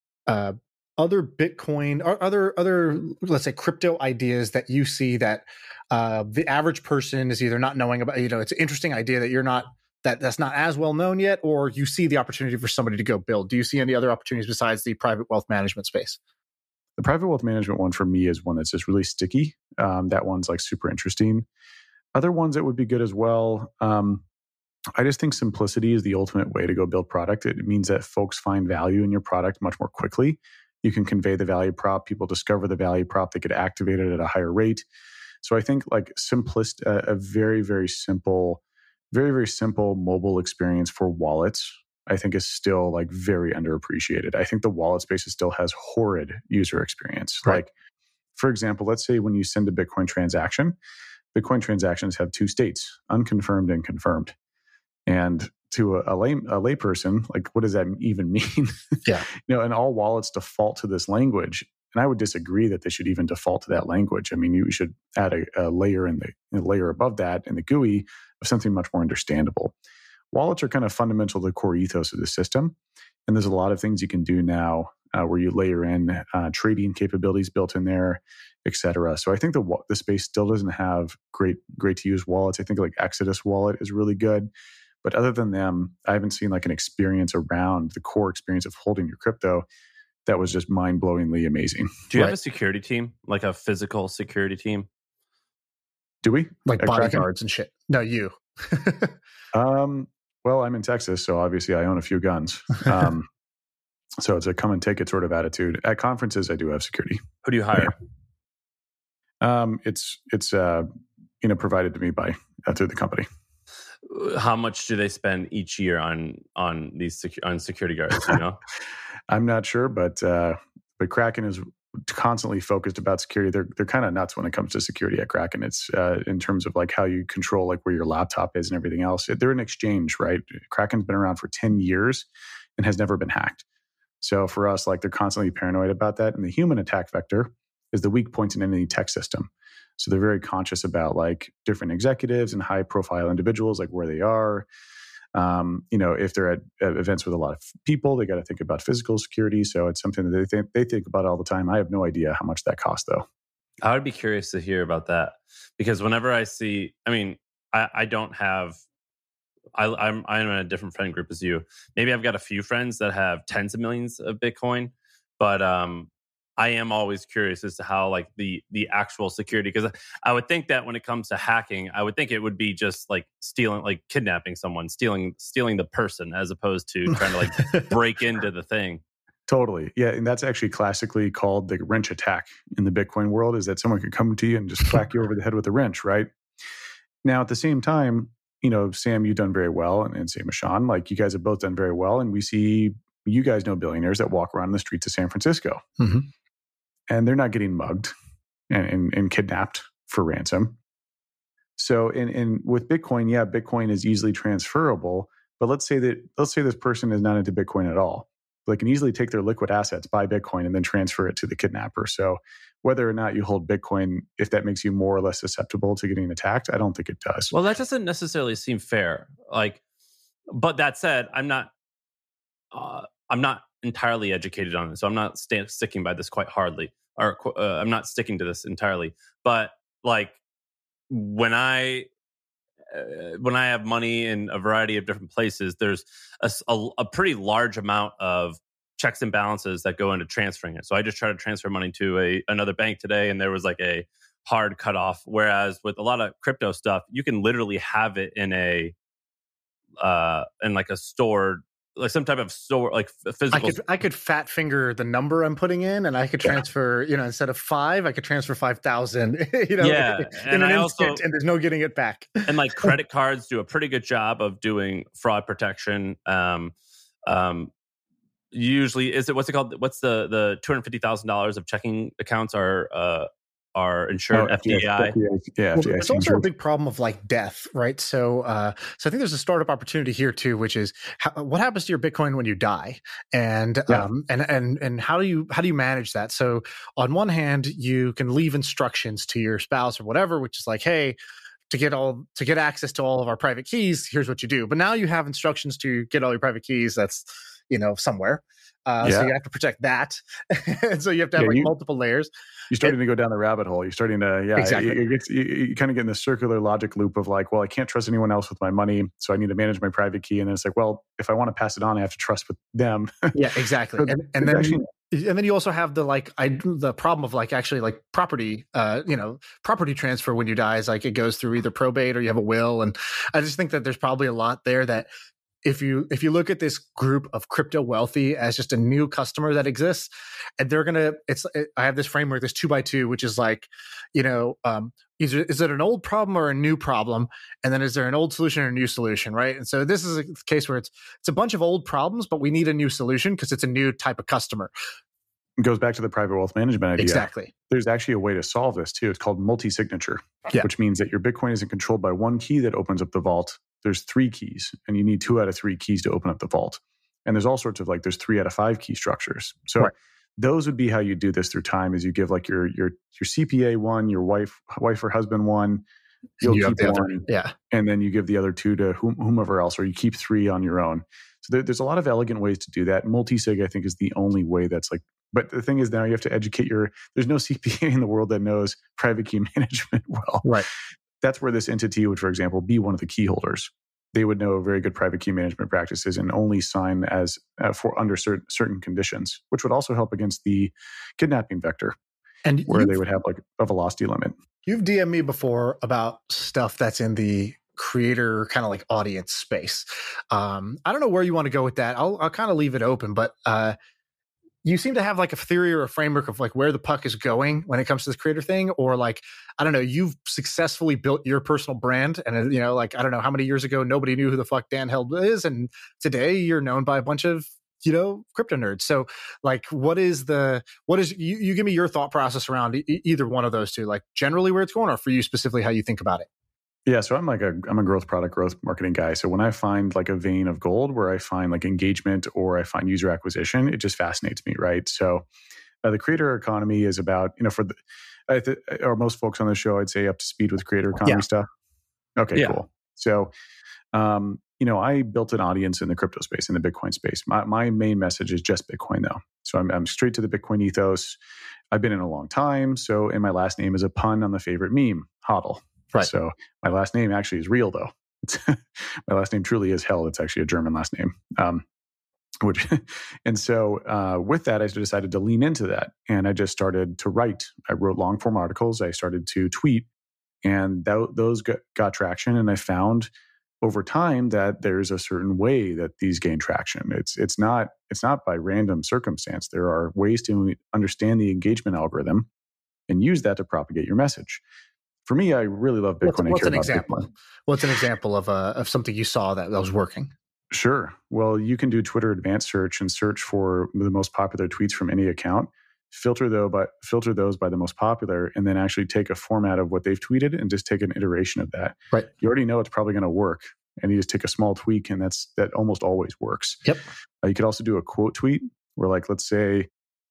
other Bitcoin or other let's say crypto ideas that you see that the average person is either not knowing about. It's an interesting idea that that's not as well known yet, or you see the opportunity for somebody to go build. Do you see any other opportunities besides the private wealth management space? The private wealth management one for me is one that's just really sticky. That one's like super interesting. Other ones that would be good as well. I just think simplicity is the ultimate way to go build product. It means that folks find value in your product much more quickly. You can convey the value prop. People discover the value prop. They could activate it at a higher rate. So I think like a very, very simple mobile experience for wallets, I think is still like very underappreciated. I think the wallet space still has horrid user experience. Right. Like, for example, let's say when you send a Bitcoin transactions have 2 states, unconfirmed and confirmed. And to a layperson, like, what does that even mean? Yeah. And all wallets default to this language. And I would disagree that they should even default to that language. I mean, you should add a layer a layer above that in the GUI of something much more understandable. Wallets are kind of fundamental to the core ethos of the system. And there's a lot of things you can do now where you layer in trading capabilities built in there, et cetera. So I think the space still doesn't have great to use wallets. I think like Exodus wallet is really good. But other than them, I haven't seen like an experience around the core experience of holding your crypto that was just mind-blowingly amazing. Do you have a security team, like a physical security team? Do we? Like bodyguards and shit? No, you. Well, I'm in Texas, so obviously I own a few guns. So it's a come and take it sort of attitude. At conferences, I do have security. Who do you hire? It's provided to me by through the company. How much do they spend each year on these on security guards? You know, I'm not sure, but Kraken is constantly focused about security. They're kind of nuts when it comes to security at Kraken. It's in terms of like how you control like where your laptop is and everything else. They're an exchange, right? Kraken's been around for 10 years and has never been hacked. So for us, like they're constantly paranoid about that. And the human attack vector is the weak points in any tech system. So they're very conscious about like different executives and high profile individuals, like where they are. If they're at events with a lot of people, they got to think about physical security. So it's something that they think about all the time. I have no idea how much that costs, though. I would be curious to hear about that because whenever I see, I don't have. I'm in a different friend group as you. Maybe I've got a few friends that have tens of millions of Bitcoin, but I am always curious as to how like the actual security, because I would think that when it comes to hacking, I would think it would be just like stealing, like kidnapping someone, stealing the person, as opposed to trying to like break into the thing. Totally. Yeah. And that's actually classically called the wrench attack in the Bitcoin world, is that someone could come to you and just crack you over the head with a wrench, right? Now, at the same time, Sam, you've done very well, and same as Sean, like you guys have both done very well. And we see, you guys know billionaires that walk around the streets of San Francisco. Mm-hmm. And they're not getting mugged and kidnapped for ransom. So with Bitcoin, yeah, Bitcoin is easily transferable. But let's say this person is not into Bitcoin at all. They can easily take their liquid assets, buy Bitcoin, and then transfer it to the kidnapper. So whether or not you hold Bitcoin, if that makes you more or less susceptible to getting attacked, I don't think it does. Well, that doesn't necessarily seem fair. But that said, I'm not entirely educated on it, so I'm not sticking by this quite hardly, or I'm not sticking to this entirely. But like when I have money in a variety of different places, there's a pretty large amount of checks and balances that go into transferring it. So I just tried to transfer money to another bank today, and there was like a hard cutoff. Whereas with a lot of crypto stuff, you can literally have it in a store, like some type of store, like physical. I could fat finger the number I'm putting in, and I could transfer, instead of 5, I could transfer 5,000, yeah, in an instant, and there's no getting it back. And like credit cards do a pretty good job of doing fraud protection. Usually, what's it called? What's the $250,000 of checking accounts are insured FDIC. Yeah, well, it's also a big problem of like death, right? So I think there's a startup opportunity here too, which is what happens to your Bitcoin when you die, and how do you manage that? So on one hand, you can leave instructions to your spouse or whatever, which is like, hey, to get access to all of our private keys, here's what you do. But now you have instructions to get all your private keys. That's somewhere. So you have to protect that. And so you have to have multiple layers. You're starting to go down the rabbit hole. You're starting to, exactly. You kind of get in this circular logic loop of like, well, I can't trust anyone else with my money, so I need to manage my private key. And then it's like, well, if I want to pass it on, I have to trust with them. Yeah, exactly. And then you also have the problem of like actually like property, property transfer when you die is like it goes through either probate or you have a will. And I just think that there's probably a lot there that if you look at this group of crypto wealthy as just a new customer that exists, and I have this framework, this 2x2, which is like, is it an old problem or a new problem? And then is there an old solution or a new solution, right? And so this is a case where it's a bunch of old problems, but we need a new solution because it's a new type of customer. It goes back to the private wealth management idea. Exactly. There's actually a way to solve this too. It's called multi-signature, which means that your Bitcoin isn't controlled by one key that opens up the vault. There's 3 keys, and you need 2 out of 3 keys to open up the vault. And there's all sorts of there's 3 out of 5 key structures. So those would be how you do this through time, is you give like your CPA one, your wife or husband one, you'll keep one, and then you give the other 2 to whomever else, or you keep 3 on your own. So there's a lot of elegant ways to do that. Multi-sig, I think, is the only way that's like, but the thing is now you have to educate there's no CPA in the world that knows private key management well. Right. That's where this entity would, for example, be one of the key holders. They would know very good private key management practices and only sign as for under certain conditions, which would also help against the kidnapping vector, and where they would have like a velocity limit. You've DM'd me before about stuff that's in the creator kind of like audience space. I don't know where you want to go with that. I'll kind of leave it open, but you seem to have like a theory or a framework of like where the puck is going when it comes to this creator thing, or like, I don't know, you've successfully built your personal brand. And, like, I don't know how many years ago, nobody knew who the fuck Dan Held is. And today you're known by a bunch of, crypto nerds. So like, you give me your thought process around either one of those two, like generally where it's going, or for you specifically, how you think about it. Yeah, so I'm a growth marketing guy. So when I find like a vein of gold where I find like engagement or I find user acquisition, it just fascinates me, right? So the creator economy is about, or most folks on the show, I'd say up to speed with creator economy stuff. Okay, cool. So, I built an audience in the crypto space, in the Bitcoin space. My main message is just Bitcoin though. So I'm straight to the Bitcoin ethos. I've been in a long time. So, and my last name is a pun on the favorite meme, HODL. Right. So my last name actually is real though. My last name truly is Held. It's actually a German last name. With that, I decided to lean into that, and I just started to write. I wrote long form articles. I started to tweet, and those got traction. And I found over time that there's a certain way that these gain traction. It's not by random circumstance. There are ways to understand the engagement algorithm and use that to propagate your message. For me, I really love Bitcoin. What's an example? Bitcoin. What's an example of something you saw that was working? Sure. Well, you can do Twitter advanced search and search for the most popular tweets from any account. Filter those by the most popular, and then actually take a format of what they've tweeted and just take an iteration of that. Right. You already know it's probably going to work, and you just take a small tweak, and that almost always works. Yep. You could also do a quote tweet, where like let's say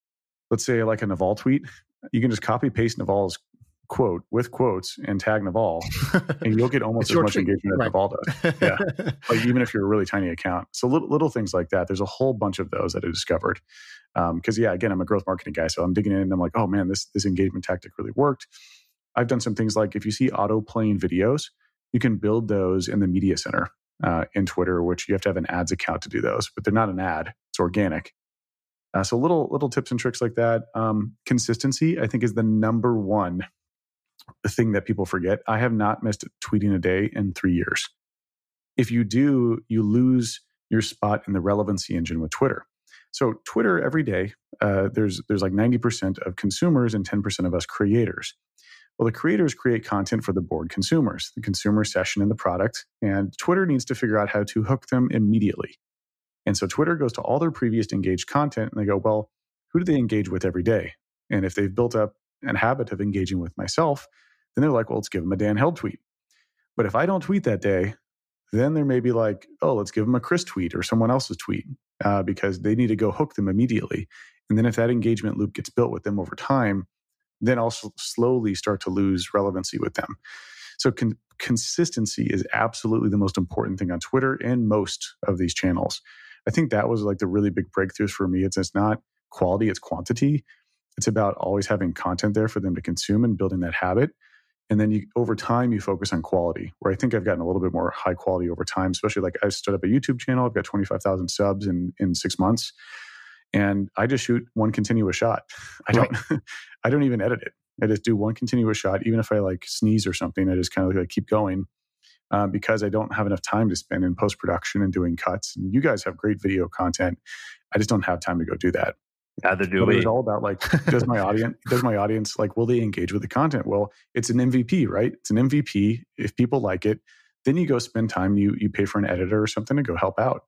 like a Naval tweet. You can just copy paste Naval's quote with quotes and tag Naval, and you'll get almost as much engagement as Naval does. Yeah, like even if you're a really tiny account. So little things like that. There's a whole bunch of those that I discovered. Because again, I'm a growth marketing guy, so I'm digging in and I'm like, oh man, this engagement tactic really worked. I've done some things like if you see auto playing videos, you can build those in the media center in Twitter, which you have to have an ads account to do those, but they're not an ad; it's organic. So little tips and tricks like that. Consistency, I think, is the number one thing that people forget. I have not missed tweeting a day in 3 years. If you do, you lose your spot in the relevancy engine with Twitter. So Twitter every day, there's like 90% of consumers and 10% of us creators. Well, the creators create content for the bored consumers, the consumer session in the product, and Twitter needs to figure out how to hook them immediately. And so Twitter goes to all their previous engaged content and they go, well, who do they engage with every day? And if they've built up a habit of engaging with myself, then they're like, well, let's give them a Dan Held tweet. But if I don't tweet that day, then there may be like, oh, let's give them a Chris tweet or someone else's tweet because they need to go hook them immediately. And then if that engagement loop gets built with them over time, then I'll slowly start to lose relevancy with them. So consistency is absolutely the most important thing on Twitter and most of these channels. I think that was like the really big breakthroughs for me. It's not quality, it's quantity. It's about always having content there for them to consume and building that habit. And then over time, you focus on quality, where I think I've gotten a little bit more high quality over time, especially like I stood up a YouTube channel. I've got 25,000 subs in 6 months. And I just shoot one continuous shot. I don't even edit it. I just do one continuous shot. Even if I like sneeze or something, I just kind of like keep going because I don't have enough time to spend in post-production and doing cuts. And you guys have great video content. I just don't have time to go do that. Neither do we. It's all about like, does my audience like, will they engage with the content? Well, it's an MVP, right? It's an MVP. If people like it, then you go spend time. You pay for an editor or something to go help out.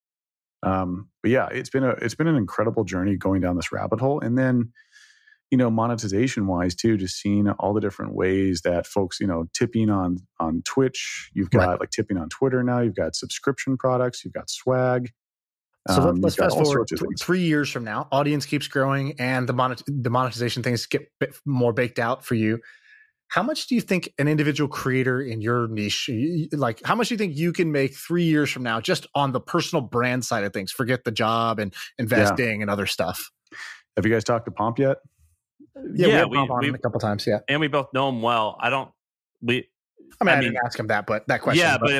But yeah, it's been an incredible journey going down this rabbit hole. And then, monetization wise too, just seeing all the different ways that folks, tipping on Twitch, you've got like tipping on Twitter now, you've got subscription products, you've got swag. So let's fast forward 3 years from now, audience keeps growing and the monetization things get more baked out for you. How much do you think an individual creator in your niche, like how much do you think you can make 3 years from now just on the personal brand side of things? Forget the job and investing and other stuff. Have you guys talked to Pomp yet? Yeah, we a couple times. Yeah, and we both know him well. I didn't ask him that, but that question. Yeah, but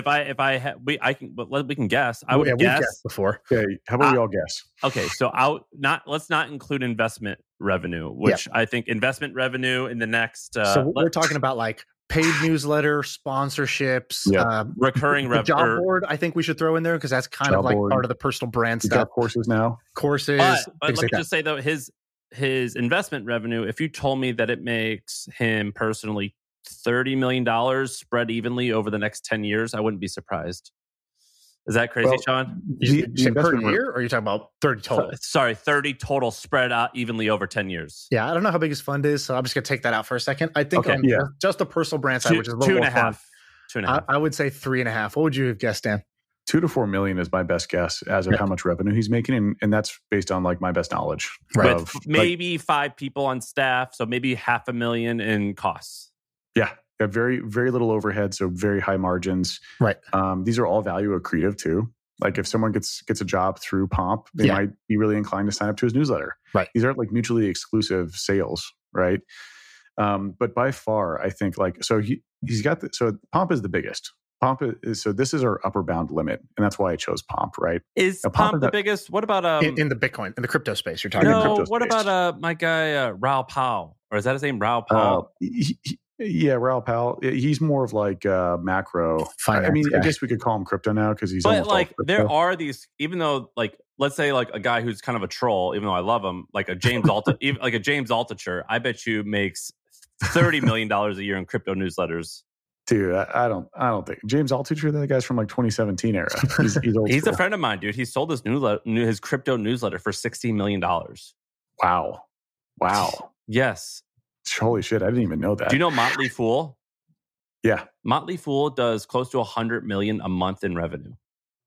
we can guess. I would guess before. Okay, how about we all guess? Okay, so let's not include investment revenue, which I think investment revenue in the next. So we're talking about like paid newsletter, sponsorships, recurring revenue. Job board, I think we should throw in there because that's kind of like part of the personal brand stuff. Got courses now. But let me just say though, his investment revenue, if you told me that it makes him personally $30 million spread evenly over the next 10 years, I wouldn't be surprised. Is that crazy, Sean? You per year, or are you talking about 30 total? Sorry, 30 total spread out evenly over 10 years. Yeah, I don't know how big his fund is, so I'm just going to take that out for a second. I think just the personal brand side, which is a little more fun. 2.5. I would say 3.5. What would you have guessed, Dan? 2 to 4 million is my best guess as of how much revenue he's making, and that's based on like my best knowledge. Right. With maybe 5 people on staff, so maybe $500,000 in costs. Yeah. Very, very little overhead, so very high margins. Right. These are all value accretive too. Like if someone gets a job through Pomp, they might be really inclined to sign up to his newsletter. Right. These aren't like mutually exclusive sales, right? But by far, I think he's got so Pomp is the biggest. Pomp is so this is our upper bound limit, and that's why I chose Pomp. Right? Is Pomp the biggest? What about in the Bitcoin, in the crypto space? You're talking. No. What about my guy Raoul Pal, or is that his name? Raoul Pal. Yeah, Raoul Pal. He's more of like macro. Finance, I mean, I guess we could call him crypto now because he's. But like, there are these, even though like, let's say like a guy who's kind of a troll, even though I love him, like a James like a James Altucher, I bet you makes $30 million a year in crypto newsletters. Dude, I don't think James Altucher. That guy's from like 2017 era. He's old. He's a friend of mine, dude. He sold his crypto newsletter for $16 million. Wow. Yes. Holy shit! I didn't even know that. Do you know Motley Fool? Yeah, Motley Fool does close to $100 million a month in revenue.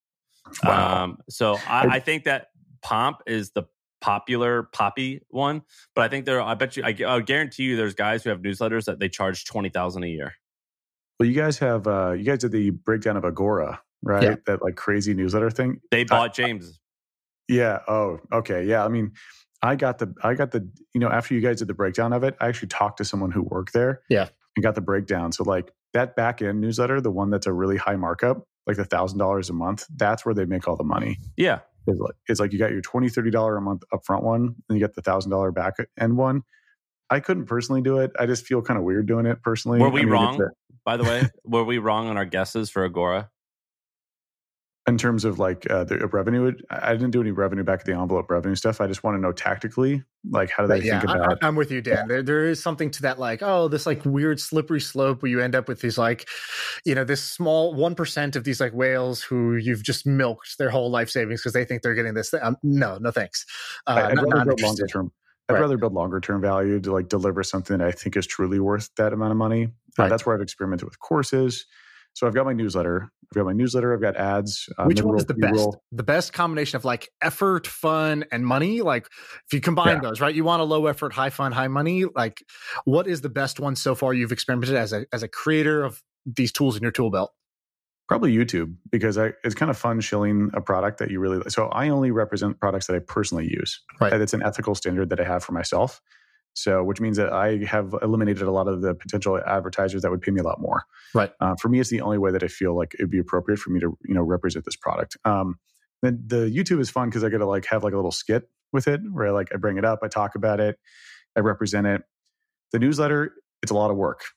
Wow. So I think that Pomp is the popular poppy one, but I think I guarantee you, there's guys who have newsletters that they charge $20,000 a year. Well, you guys did the breakdown of Agora, right? Yeah. That like crazy newsletter thing. They bought James. Yeah. Oh, okay. Yeah. I mean, I got the, after you guys did the breakdown of it, I actually talked to someone who worked there. Yeah. And got the breakdown. So like that back end newsletter, the one that's a really high markup, like the $1,000 a month, that's where they make all the money. Yeah. It's like you got your $20, $30 a month upfront one, and you get the $1,000 back end one. I couldn't personally do it. I just feel kind of weird doing it personally. Were we wrong, by the way? Were we wrong on our guesses for Agora? In terms of like the revenue, I didn't do any revenue back at the envelope revenue stuff. I just want to know tactically, like how do they think about? I'm with you, Dan. There is something to that, like this like weird slippery slope where you end up with these like, this small 1% of these like whales who you've just milked their whole life savings because they think they're getting this. No thanks. I'd rather build longer term. I'd rather build longer term value to like deliver something that I think is truly worth that amount of money. That's where I've experimented with courses. So I've got my newsletter. I've got ads. Which one is the best? The best combination of like effort, fun, and money. Like if you combine those, right? You want a low effort, high fun, high money. Like what is the best one so far you've experimented as a creator of these tools in your tool belt? Probably YouTube, because it's kind of fun shilling a product that you really like. So I only represent products that I personally use. Right. It's an ethical standard that I have for myself. So, which means that I have eliminated a lot of the potential advertisers that would pay me a lot more. Right. For me, it's the only way that I feel like it'd be appropriate for me to, represent this product. Then the YouTube is fun because I get to like have like a little skit with it where like I bring it up, I talk about it, I represent it. The newsletter, it's a lot of work.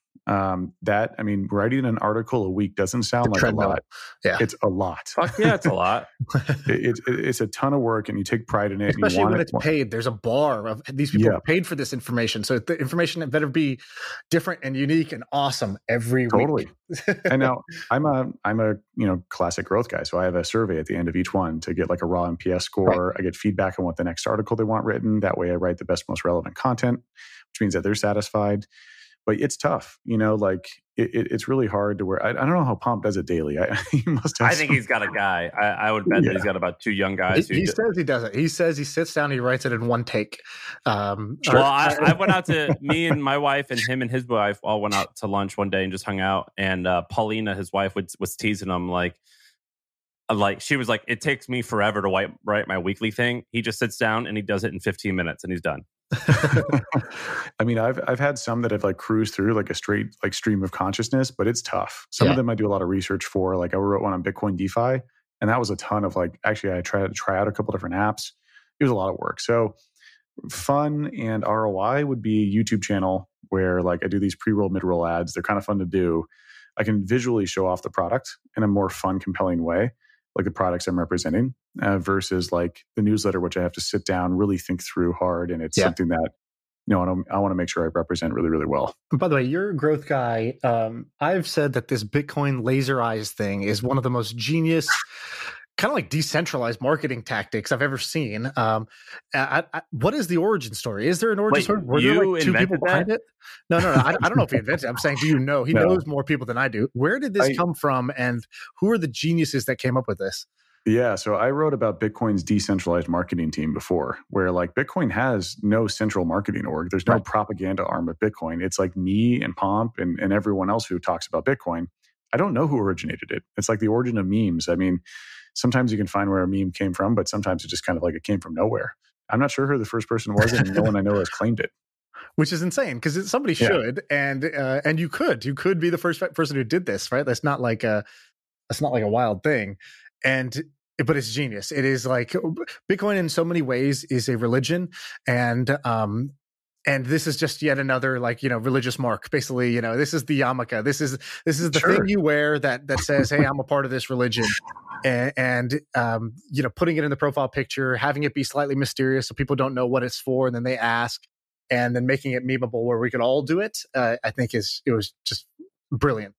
Writing an article a week doesn't sound like a lot. Yeah. It's a lot. Fuck yeah, it's a lot. It's a ton of work, and you take pride in it. Especially when it's paid. There's a bar of these people paid for this information. So the information better be different and unique and awesome every week. And now I'm a classic growth guy. So I have a survey at the end of each one to get like a raw NPS score. Right. I get feedback on what the next article they want written. That way I write the best, most relevant content, which means that they're satisfied. but it's tough, like it's really hard to where I don't know how Pomp does it daily. He must have I think he's got a guy. I would bet that he's got about 2 young guys. He says he does it. He says he sits down, he writes it in one take. I went out to me and my wife and him and his wife all went out to lunch one day and just hung out. And Paulina, his wife, was teasing him like she was like, it takes me forever to write my weekly thing. He just sits down and he does it in 15 minutes and he's done. I mean, I've had some that have like cruised through like a straight like stream of consciousness, but it's tough. Some of them I do a lot of research for. Like I wrote one on Bitcoin DeFi, and that was a ton of like. Actually, I tried to try out a couple different apps. It was a lot of work. So fun and ROI would be a YouTube channel where like I do these pre-roll, mid-roll ads. They're kind of fun to do. I can visually show off the product in a more fun, compelling way, like the products I'm representing, versus like the newsletter, which I have to sit down, really think through hard. And it's something that, I want to make sure I represent really, really well. And by the way, you're a growth guy. I've said that this Bitcoin laser eyes thing is one of the most genius, kind of like decentralized marketing tactics I've ever seen. What is the origin story? Is there an origin story? Were there like 2 people behind it? No. I don't know if he invented it. I'm saying, do you know? He knows more people than I do. Where did this come from? And who are the geniuses that came up with this? Yeah, so I wrote about Bitcoin's decentralized marketing team before, where like Bitcoin has no central marketing org. There's no propaganda arm of Bitcoin. It's like me and Pomp and everyone else who talks about Bitcoin. I don't know who originated it. It's like the origin of memes. I mean, sometimes you can find where a meme came from, but sometimes it's just kind of like it came from nowhere. I'm not sure who the first person was, and no one I know has claimed it. Which is insane because somebody should, and you could be the first person who did this, right? That's not like a wild thing. But it's genius. It is like Bitcoin in so many ways is a religion, and this is just yet another like religious mark. Basically, this is the yarmulke. This is the thing you wear that says, "Hey, I'm a part of this religion," and putting it in the profile picture, having it be slightly mysterious so people don't know what it's for, and then they ask, and then making it memeable where we could all do it. I think it was just brilliant.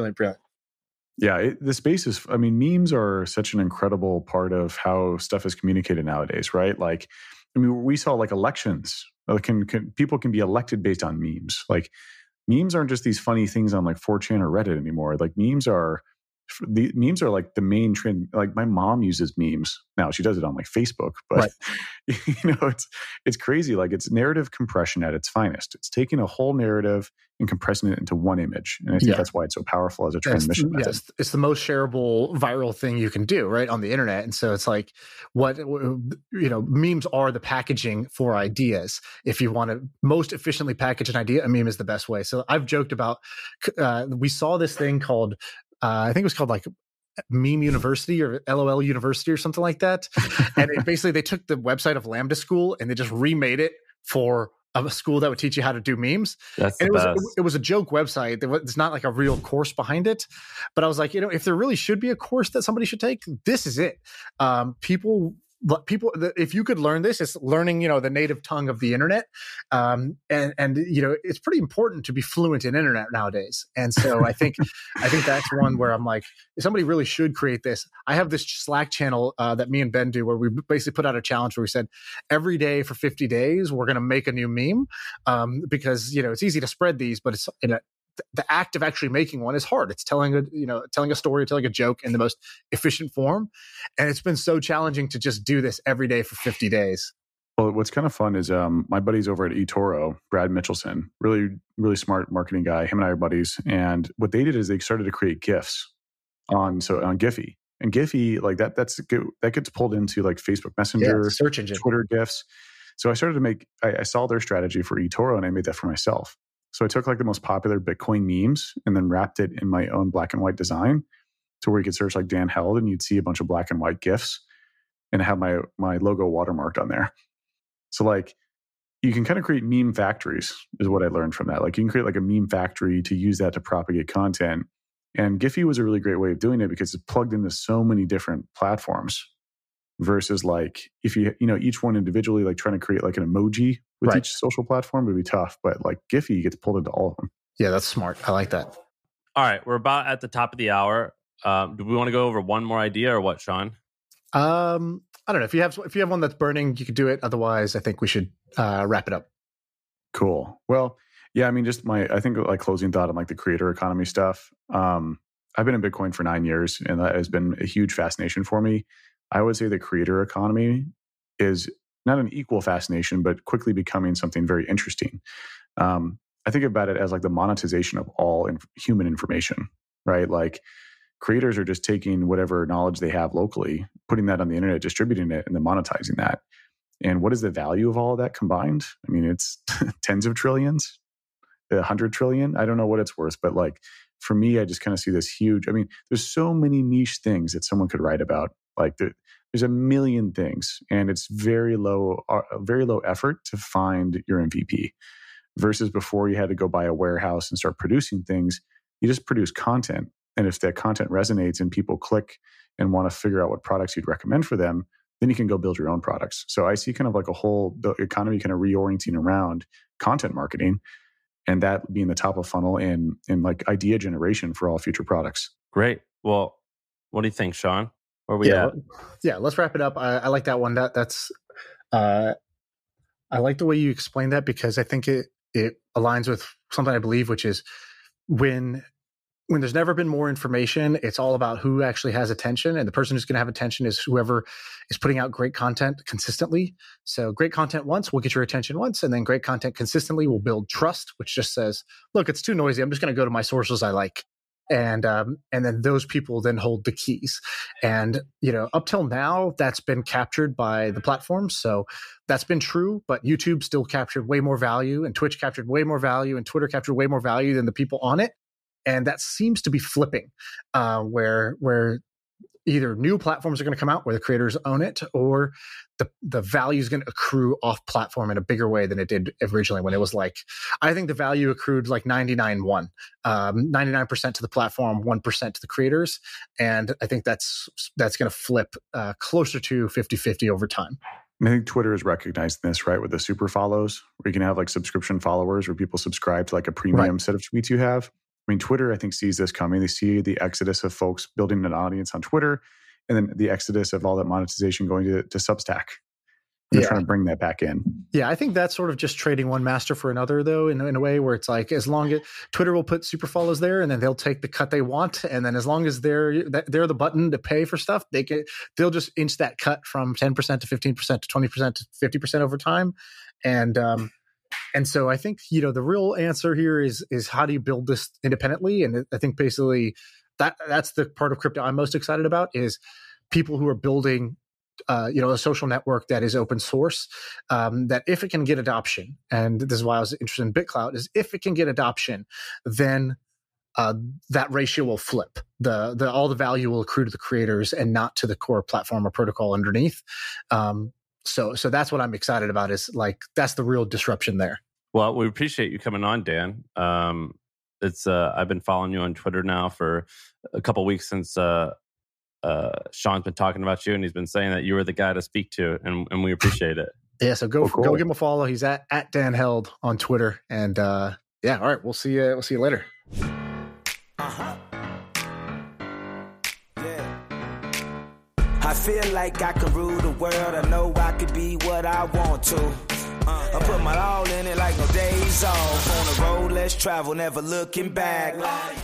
Yeah, the space is, memes are such an incredible part of how stuff is communicated nowadays, right? Like, we saw like elections. People can be elected based on memes. Like, memes aren't just these funny things on like 4chan or Reddit anymore. Like, memes are like the main trend. Like, my mom uses memes now. She does it on like Facebook, but it's crazy. Like, it's narrative compression at its finest. It's taking a whole narrative and compressing it into one image, and I think that's why it's so powerful as a transmission method. Yes, it's the most shareable viral thing you can do, right, on the internet. And so it's like memes are the packaging for ideas. If you want to most efficiently package an idea, a meme is the best way. So I've joked about we saw this thing called I think it was called like Meme University or LOL University or something like that. And they took the website of Lambda School and they just remade it for a school that would teach you how to do memes. It was a joke website. It's not like a real course behind it. But I was like, if there really should be a course that somebody should take, this is it. People, if you could learn this, it's learning, the native tongue of the internet. And it's pretty important to be fluent in internet nowadays. And so I think that's one where I'm like, somebody really should create this. I have this Slack channel that me and Ben do where we basically put out a challenge where we said every day for 50 days, we're going to make a new meme because, it's easy to spread these, but it's the act of actually making one is hard. It's telling a story, telling a joke in the most efficient form. And it's been so challenging to just do this every day for 50 days. Well, what's kind of fun is my buddies over at eToro, Brad Mitchelson, really, really smart marketing guy. Him and I are buddies. And what they did is they started to create GIFs on Giphy. And Giphy, like that gets pulled into like Facebook Messenger, search engine, Twitter GIFs. So I started to I saw their strategy for eToro and I made that for myself. So I took like the most popular Bitcoin memes and then wrapped it in my own black and white design to where you could search like Dan Held and you'd see a bunch of black and white GIFs and have my logo watermarked on there. So like you can kind of create meme factories is what I learned from that. Like you can create like a meme factory to use that to propagate content. And Giphy was a really great way of doing it because it's plugged into so many different platforms versus like if each one individually, like trying to create like an emoji with each social platform would be tough. But like Giphy gets pulled into all of them. Yeah, that's smart. I like that. All right. We're about at the top of the hour. Do we want to go over one more idea or what, Sean? I don't know. If you have one that's burning, you could do it. Otherwise, I think we should wrap it up. Cool. Well, Yeah, I mean, I think like closing thought on like the creator economy stuff. I've been in Bitcoin for 9 years, and that has been a huge fascination for me. I would say the creator economy is not an equal fascination, but quickly becoming something very interesting. I think about it as like the monetization of all human information, right? Like creators are just taking whatever knowledge they have locally, putting that on the internet, distributing it, and then monetizing that. And what is the value of all of that combined? I mean, it's tens of trillions, 100 trillion. I don't know what it's worth, but like for me, I just kind of see this huge, I mean, there's so many niche things that someone could write about. Like there's a million things, and it's very low effort to find your MVP. Versus before you had to go buy a warehouse and start producing things, you just produce content. And if that content resonates and people click and want to figure out what products you'd recommend for them, then you can go build your own products. So I see kind of like the economy kind of reorienting around content marketing, and that being the top of funnel and like idea generation for all future products. Great. Well, what do you think, Sean? Where are we at? Yeah, let's wrap it up. I like that one. That's I like the way you explained that, because I think it aligns with something I believe, which is when there's never been more information, it's all about who actually has attention. And the person who's going to have attention is whoever is putting out great content consistently. So great content once will get your attention once, and then great content consistently will build trust, which just says, look, it's too noisy. I'm just going to go to my sources I like. And then those people then hold the keys. And, up till now, that's been captured by the platforms. So that's been true, but YouTube still captured way more value, and Twitch captured way more value, and Twitter captured way more value than the people on it. And that seems to be flipping, where either new platforms are going to come out where the creators own it, or the value is going to accrue off platform in a bigger way than it did originally, when it was like, I think the value accrued like 99% to the platform, 1% to the creators. And I think that's going to flip closer to 50-50 over time. And I think Twitter is recognizing this, right? With the super follows, where you can have like subscription followers where people subscribe to like a premium set of tweets you have. I mean, Twitter, I think, sees this coming. They see the exodus of folks building an audience on Twitter, and then the exodus of all that monetization going to Substack. They're trying to bring that back in. Yeah, I think that's sort of just trading one master for another, though, in a way where it's like, as long as Twitter will put super follows there, and then they'll take the cut they want, and then as long as they're the button to pay for stuff, they'll just inch that cut from 10% to 15% to 20% to 50% over time, and so I think, the real answer here is how do you build this independently? And I think basically that's the part of crypto I'm most excited about, is people who are building, a social network that is open source, that if it can get adoption, and this is why I was interested in BitClout, is if it can get adoption, then that ratio will flip. All the value will accrue to the creators and not to the core platform or protocol underneath. So that's what I'm excited about, is like, that's the real disruption there. Well, we appreciate you coming on, Dan. I've been following you on Twitter now for a couple of weeks since Sean's been talking about you, and he's been saying that you were the guy to speak to, and we appreciate it. Yeah, so go give him a follow. He's at Dan Held on Twitter, and all right, we'll see you later. I feel like I can rule the world. I know I could be what I want to. I put my all in it like no days off. On the road, let's travel, never looking back.